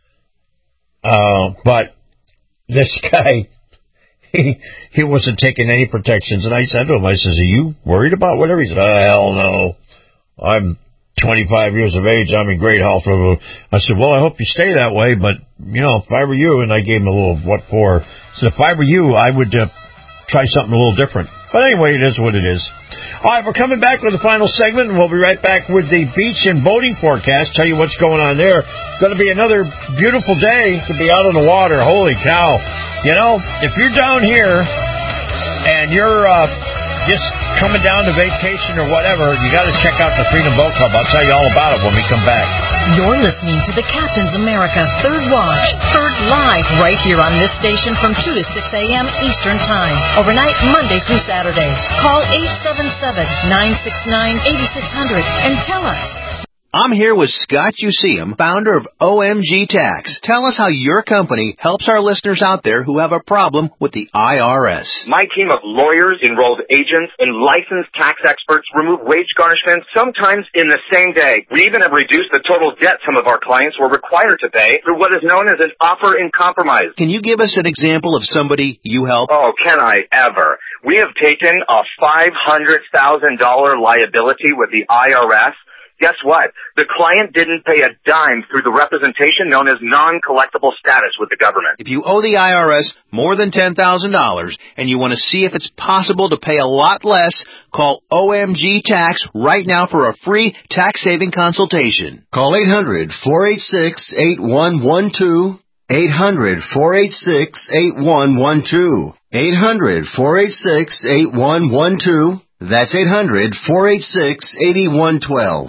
Uh, but this guy, he, he wasn't taking any protections. And I said to him, I says, are you worried about whatever? He said, oh, hell no. I'm twenty-five years of age. I'm in great health. I said, well, I hope you stay that way. But, you know, if I were you, and I gave him a little what for. So if I were you, I would uh, try something a little different. But anyway, it is what it is. All right, we're coming back with the final segment, and we'll be right back with the beach and boating forecast. Tell you what's going on there. Going to be another beautiful day to be out on the water. Holy cow. You know, if you're down here and you're uh, just coming down to vacation or whatever, you got to check out the Freedom Boat Club. I'll tell you all about it when we come back. You're listening to the Captain's America Third Watch, heard live right here on this station from two to six a.m. Eastern Time, overnight Monday through Saturday. Call eight seven seven, nine six nine, eight six zero zero and tell us. I'm here with Scott Useum, founder of O M G Tax. Tell us how your company helps our listeners out there who have a problem with the I R S. My team of lawyers, enrolled agents, and licensed tax experts remove wage garnishments sometimes in the same day. We even have reduced the total debt some of our clients were required to pay through what is known as an offer in compromise. Can you give us an example of somebody you help? Oh, can I ever? We have taken a five hundred thousand dollars liability with the I R S. Guess what? The client didn't pay a dime through the representation known as non-collectible status with the government. If you owe the I R S more than ten thousand dollars and you want to see if it's possible to pay a lot less, call O M G Tax right now for a free tax-saving consultation. Call eight hundred, four eight six, eight one one two. eight hundred, four eight six, eight one one two. eight hundred, four eight six, eight one one two. That's eight hundred, four eight six, eight one one two.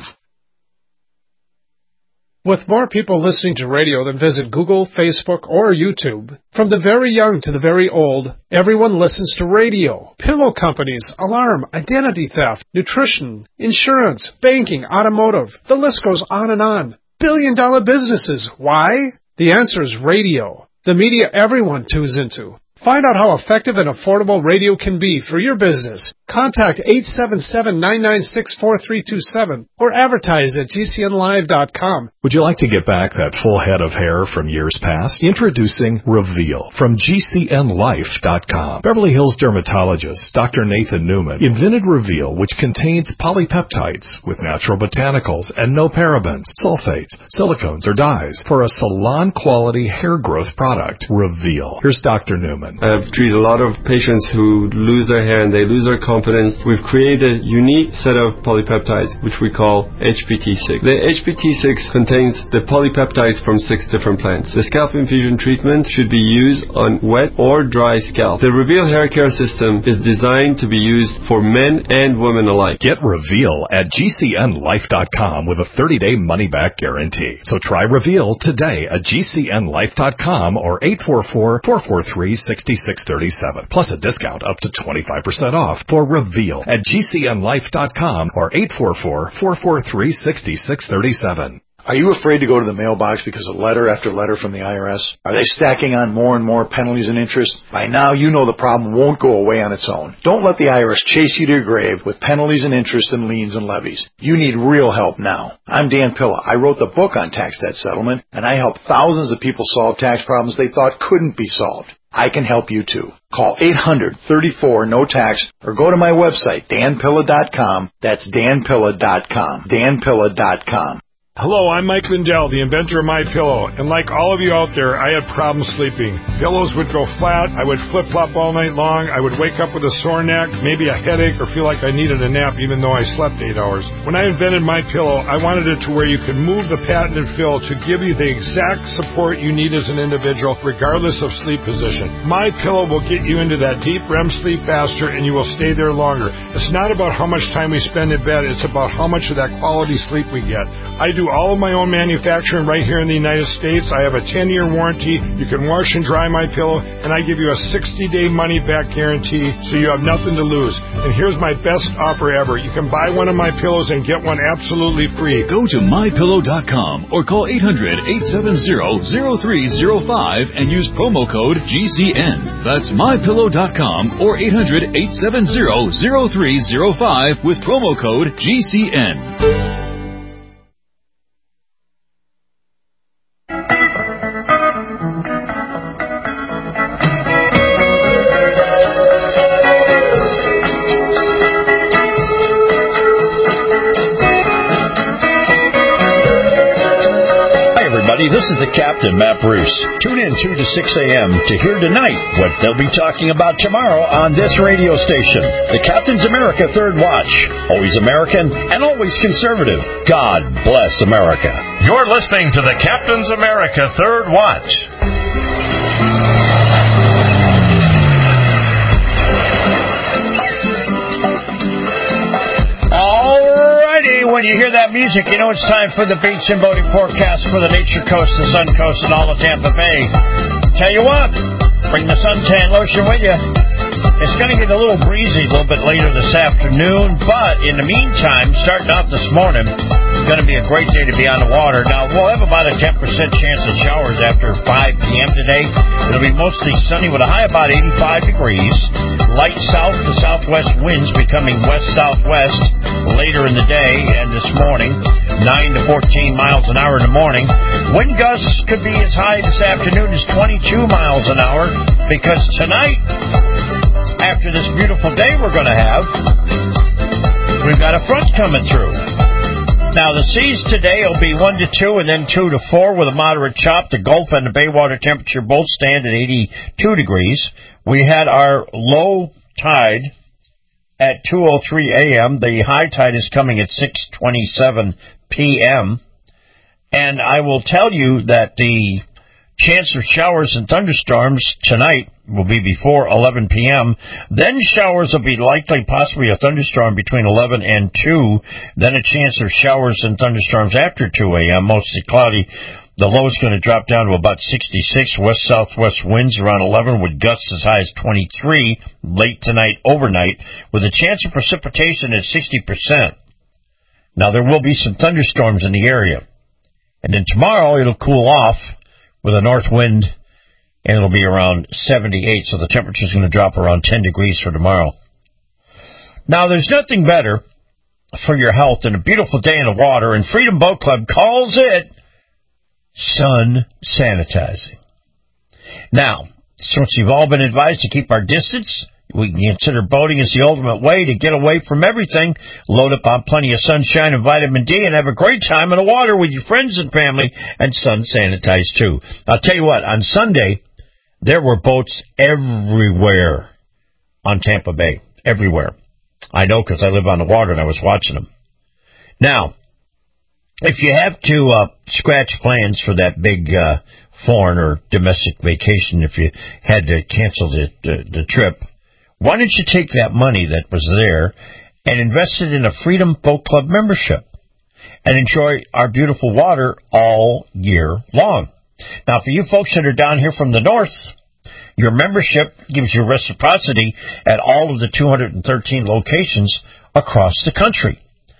With more people listening to radio than visit Google, Facebook, or YouTube, from the very young to the very old, everyone listens to radio. Pillow companies, alarm, identity theft, nutrition, insurance, banking, automotive. The list goes on and on. Billion-dollar businesses. Why? The answer is radio. The media everyone tunes into. Find out how effective and affordable radio can be for your business. Contact eight seven seven, nine nine six, four three two seven or advertise at G C N live dot com. Would you like to get back that full head of hair from years past? Introducing Reveal from G C N life dot com. Beverly Hills dermatologist Doctor Nathan Newman invented Reveal, which contains polypeptides with natural botanicals and no parabens, sulfates, silicones, or dyes for a salon-quality hair growth product. Reveal. Here's Doctor Newman. I've treated a lot of patients who lose their hair and they lose their confidence. We've created a unique set of polypeptides, which we call H P T six. The H P T six contains the polypeptides from six different plants. The scalp infusion treatment should be used on wet or dry scalp. The Reveal hair care system is designed to be used for men and women alike. Get Reveal at G C N life dot com with a thirty-day money-back guarantee. So try Reveal today at G C N life dot com or eight four four, four four three, six six three seven, plus a discount up to twenty-five percent off for Reveal at G C N life dot com or eight four four, four four three, six six three seven. Are you afraid to go to the mailbox because of letter after letter from the I R S? Are they stacking on more and more penalties and interest? By now, you know the problem won't go away on its own. Don't let the I R S chase you to your grave with penalties and interest and liens and levies. You need real help now. I'm Dan Pilla. I wrote the book on tax debt settlement, and I helped thousands of people solve tax problems they thought couldn't be solved. I can help you too. Call eight hundred, thirty-four, no tax or go to my website, dan pilla dot com. That's dan pilla dot com. dan pilla dot com. Hello, I'm Mike Lindell, the inventor of MyPillow, and like all of you out there, I had problems sleeping. Pillows would go flat, I would flip-flop all night long, I would wake up with a sore neck, maybe a headache, or feel like I needed a nap even though I slept eight hours. When I invented MyPillow, I wanted it to where you could move the patented fill to give you the exact support you need as an individual, regardless of sleep position. MyPillow will get you into that deep R E M sleep faster, and you will stay there longer. It's not about how much time we spend in bed, it's about how much of that quality sleep we get. I do all of my own manufacturing right here in the United States. I have a ten-year warranty. You can wash and dry my pillow, and I give you a sixty-day money-back guarantee, so you have nothing to lose. And here's my best offer ever. You can buy one of my pillows and get one absolutely free. Go to my pillow dot com or call eight hundred, eight seven zero, zero three zero five and use promo code G C N. That's my pillow dot com or eight hundred, eight seven zero, zero three zero five with promo code G C N. This is the Captain, Matt Bruce. Tune in two to six a.m. to hear tonight what they'll be talking about tomorrow on this radio station. The Captain's America Third Watch. Always American and always conservative. God bless America. You're listening to the Captain's America Third Watch. When you hear that music, you know it's time for the beach and boating forecast for the Nature Coast, the Sun Coast, and all of Tampa Bay. Tell you what, bring the suntan lotion with you. It's going to get a little breezy a little bit later this afternoon, but in the meantime, starting out this morning, it's going to be a great day to be on the water. Now, we'll have about a ten percent chance of showers after five p.m. today. It'll be mostly sunny with a high about eighty-five degrees. Light south to southwest winds becoming west-southwest later in the day and this morning, nine to fourteen miles an hour in the morning. Wind gusts could be as high this afternoon as twenty-two miles an hour, because tonight, after this beautiful day we're going to have, we've got a front coming through. Now, the seas today will be one to two and then two to four with a moderate chop. The Gulf and the Baywater temperature both stand at eighty-two degrees. We had our low tide at two oh three a.m. The high tide is coming at six twenty-seven p.m. And I will tell you that the chance of showers and thunderstorms tonight will be before eleven p.m. Then showers will be likely, possibly a thunderstorm between eleven and two. Then a chance of showers and thunderstorms after two a.m., mostly cloudy. The low is going to drop down to about sixty-six. West-southwest winds around eleven with gusts as high as twenty-three late tonight, overnight, with a chance of precipitation at sixty percent. Now, there will be some thunderstorms in the area. And then tomorrow, it'll cool off with a north wind and it'll be around seventy-eight, so the temperature's going to drop around ten degrees for tomorrow. Now, there's nothing better for your health than a beautiful day in the water, and Freedom Boat Club calls it sun sanitizing. Now, since you've all been advised to keep our distance, we consider boating as the ultimate way to get away from everything, load up on plenty of sunshine and vitamin D, and have a great time in the water with your friends and family, and sun sanitize too. I'll tell you what, on Sunday, there were boats everywhere on Tampa Bay. Everywhere. I know because I live on the water and I was watching them. Now, if you have to uh, scratch plans for that big uh, foreign or domestic vacation, if you had to cancel the, the, the trip, why don't you take that money that was there and invest it in a Freedom Boat Club membership and enjoy our beautiful water all year long? Now, for you folks that are down here from the north, your membership gives you reciprocity at all of the two hundred thirteen locations across the country.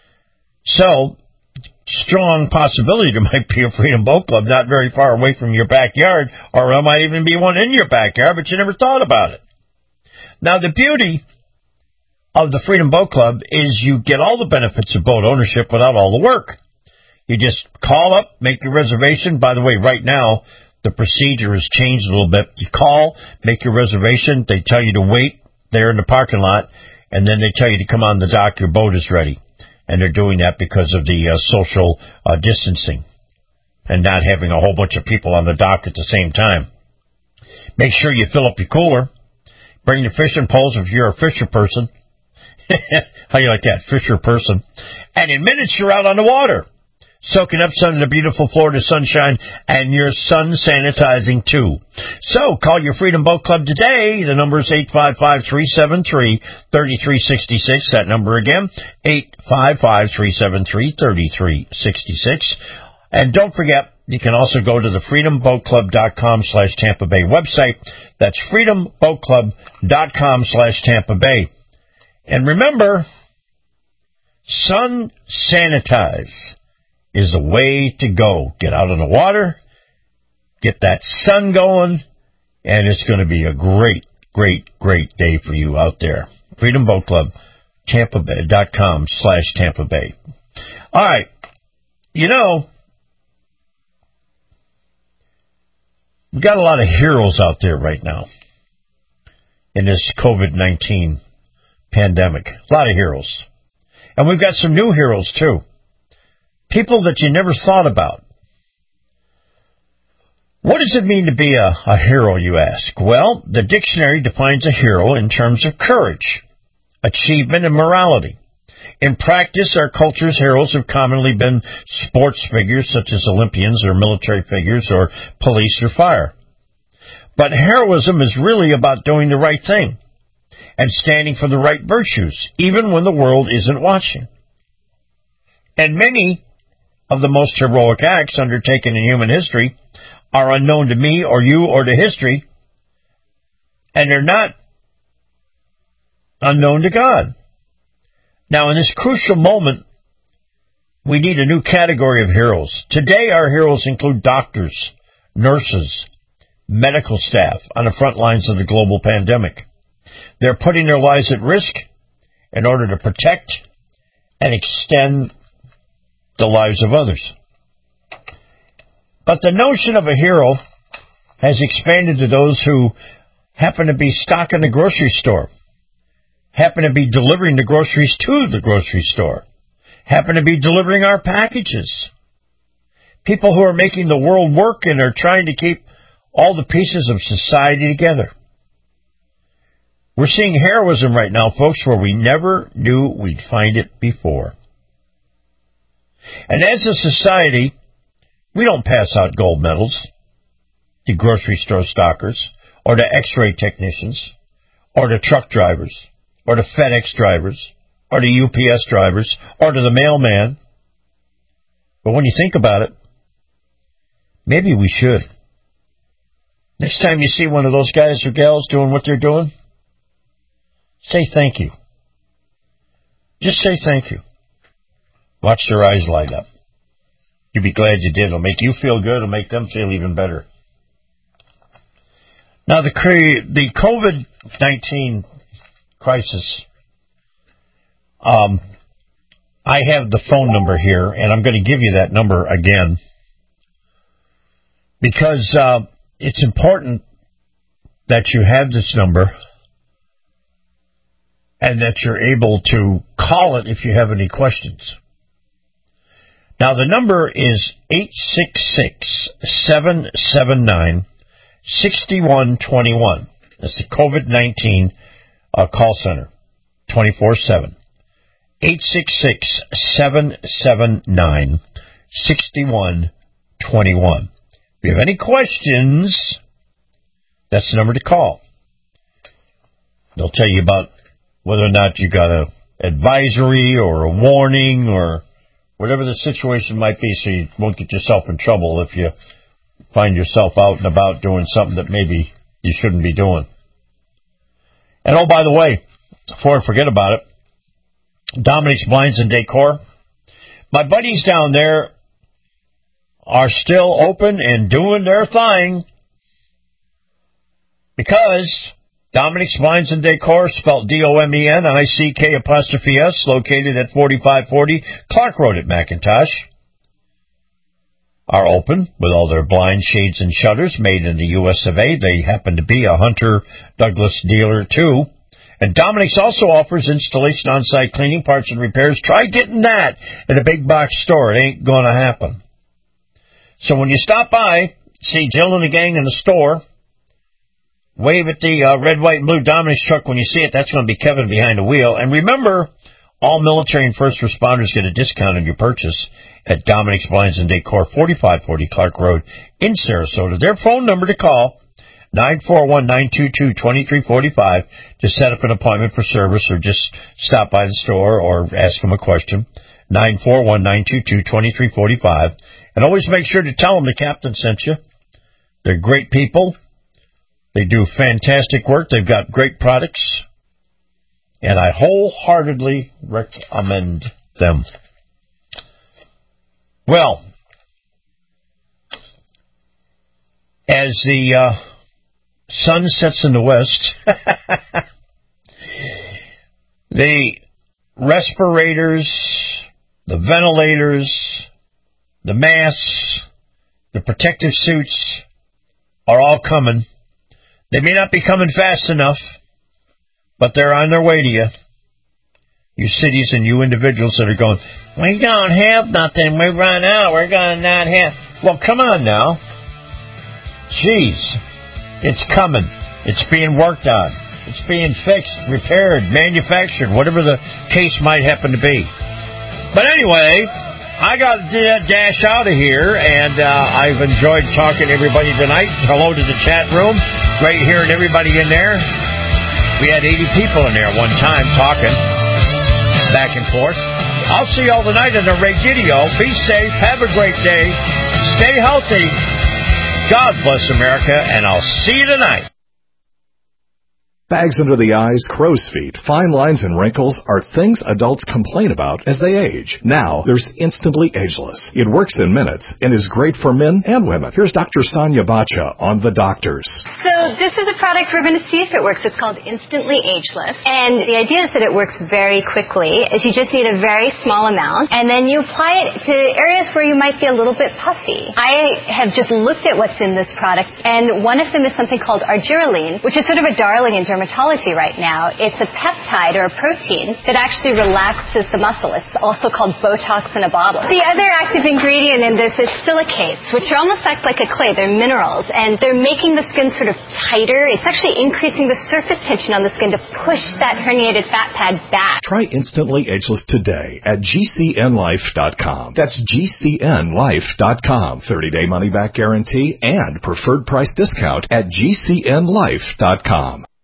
So, strong possibility there might be a Freedom Boat Club not very far away from your backyard, or there might even be one in your backyard, but you never thought about it. Now, the beauty of the Freedom Boat Club is you get all the benefits of boat ownership without all the work. You just call up, make your reservation. By the way, right now, the procedure has changed a little bit. You call, make your reservation. They tell you to wait there in the parking lot, and then they tell you to come on the dock. Your boat is ready. And they're doing that because of the uh, social uh, distancing and not having a whole bunch of people on the dock at the same time. Make sure you fill up your cooler. Bring the fishing poles if you're a fisher person. How you like that, fisher person? And in minutes, you're out on the water, soaking up some of the beautiful Florida sunshine, and you're sun sanitizing too. So call your Freedom Boat Club today. The number is eight five five, three seven three, three three six six. That number again, eight five five, three seven three, three three six six. And don't forget, you can also go to the freedom boat club dot com slash Tampa Bay website. That's freedom boat club dot com slash Tampa Bay. And remember, sun sanitize is the way to go. Get out on the water, get that sun going, and it's going to be a great, great, great day for you out there. Freedom Boat Club, Tampa Bay dot com slash Tampa Bay. All right. You know, we've got a lot of heroes out there right now in this COVID nineteen pandemic. A lot of heroes. And we've got some new heroes, too. People that you never thought about. What does it mean to be a, a hero, you ask? Well, the dictionary defines a hero in terms of courage, achievement, and morality. In practice, our culture's heroes have commonly been sports figures such as Olympians or military figures or police or fire. But heroism is really about doing the right thing and standing for the right virtues, even when the world isn't watching. And many of the most heroic acts undertaken in human history are unknown to me or you or to history, and they're not unknown to God. Now, in this crucial moment, we need a new category of heroes. Today, our heroes include doctors, nurses, medical staff on the front lines of the global pandemic. They're putting their lives at risk in order to protect and extend the lives of others. But the notion of a hero has expanded to those who happen to be stocking the grocery store, happen to be delivering the groceries to the grocery store, happen to be delivering our packages. People who are making the world work and are trying to keep all the pieces of society together. We're seeing heroism right now, folks, where we never knew we'd find it before. And as a society, we don't pass out gold medals to grocery store stockers or to x-ray technicians or to truck drivers or to FedEx drivers or to U P S drivers or to the mailman. But when you think about it, maybe we should. Next time you see one of those guys or gals doing what they're doing, say thank you. Just say thank you. Watch their eyes light up. You'll be glad you did. It'll make you feel good. It'll make them feel even better. Now, the the COVID nineteen crisis, um, I have the phone number here, and I'm going to give you that number again because uh, it's important that you have this number and that you're able to call it if you have any questions. Now, the number is eight six six, seven seven nine, six one two one. That's the COVID nineteen uh, call center, twenty-four seven. eight six six, seven seven nine, six one two one. If you have any questions, that's the number to call. They'll tell you about whether or not you got an advisory or a warning or whatever the situation might be, so you won't get yourself in trouble if you find yourself out and about doing something that maybe you shouldn't be doing. And oh, by the way, before I forget about it, Dominic's Blinds and Decor. My buddies down there are still open and doing their thing because Dominic's Blinds and Decor, spelled D O M E N I C K apostrophe S, located at forty-five forty Clark Road at McIntosh, are open with all their blinds, shades, and shutters made in the U S of A. They happen to be a Hunter Douglas dealer, too. And Dominic's also offers installation, on-site cleaning, parts, and repairs. Try getting that at a big box store. It ain't going to happen. So when you stop by, see Jill and the gang in the store, wave at the uh, red, white, and blue Dominic's truck when you see it. That's going to be Kevin behind the wheel. And remember, all military and first responders get a discount on your purchase at Dominic's Blinds and Decor, forty-five forty Clark Road in Sarasota. Their phone number to call, nine four one, nine two two, two three four five, to set up an appointment for service or just stop by the store or ask them a question. nine four one, nine two two, two three four five. And always make sure to tell them the captain sent you. They're great people. They do fantastic work. They've got great products. And I wholeheartedly recommend them. Well, as the uh, sun sets in the west, the respirators, the ventilators, the masks, the protective suits are all coming. They may not be coming fast enough, but they're on their way to you. You cities and you individuals that are going, we don't have nothing, we run out, we're going to not have... Well, come on now. Jeez. It's coming. It's being worked on. It's being fixed, repaired, manufactured, whatever the case might happen to be. But anyway, I got to dash out of here, and uh, I've enjoyed talking to everybody tonight. Hello to the chat room. Great hearing everybody in there. We had eighty people in there one time talking back and forth. I'll see you all tonight on the Radio. Be safe. Have a great day. Stay healthy. God bless America, and I'll see you tonight. Bags under the eyes, crow's feet, fine lines, and wrinkles are things adults complain about as they age. Now, there's Instantly Ageless. It works in minutes and is great for men and women. Here's Doctor Sonia Bacha on The Doctors. So this is a product we're going to see if it works. It's called Instantly Ageless. And the idea is that it works very quickly. Is you just need a very small amount, and then you apply it to areas where you might be a little bit puffy. I have just looked at what's in this product, and one of them is something called argireline, which is sort of a darling in dermatology right now. It's a peptide or a protein that actually relaxes the muscle. It's also called Botox in a bottle. The other active ingredient in this is silicates, which are almost act like a clay. They're minerals, and they're making the skin sort of tighter. It's actually increasing the surface tension on the skin to push that herniated fat pad back. Try Instantly Ageless today at G C N life dot com. That's G C N life dot com. thirty-day money-back guarantee and preferred price discount at G C N life dot com.